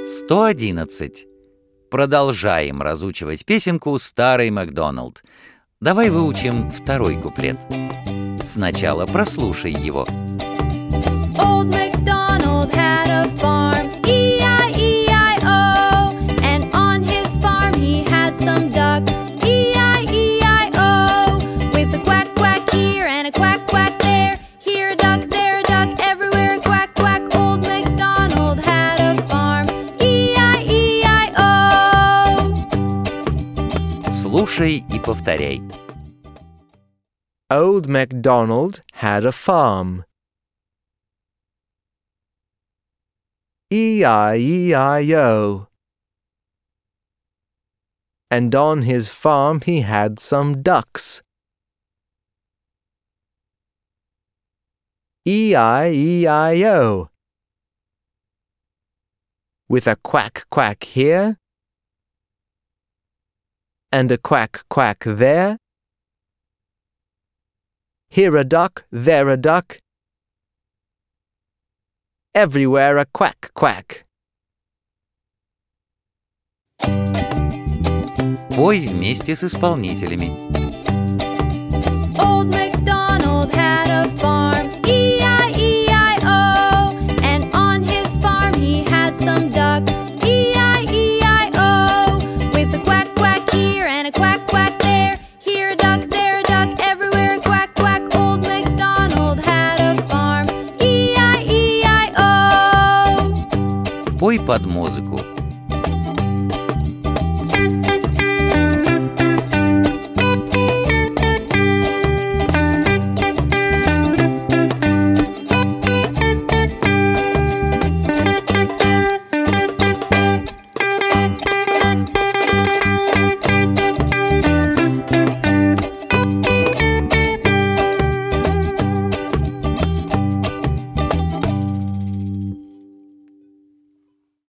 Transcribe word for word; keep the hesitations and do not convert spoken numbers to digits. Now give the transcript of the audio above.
сто одиннадцать. Продолжаем разучивать песенку «Старый Макдоналд». Давай выучим второй куплет. Сначала прослушай его. Old MacDonald had a farm, E I E I O. And on his farm he had some ducks, E I E I O. With a quack quack here and a quack quack there, here a duck, there a duck, everywhere a quack quack. Old MacDonald had a farm, E I E I O. Слушай и повторяй. Old MacDonald had a farm. E I E I O. And on his farm he had some ducks. E I E I O. With a quack quack here and a quack quack there. Here a duck, there a duck, everywhere a quack quack. Пой вместе с исполнителями. Old MacDonald had a farm, E I E I O. And on his farm he had some ducks, E I E I O. With a quack quack here and a quack quack there, here a duck, there a duck, everywhere a quack quack. Old MacDonald had a farm, E I E I O. Пой под музыку.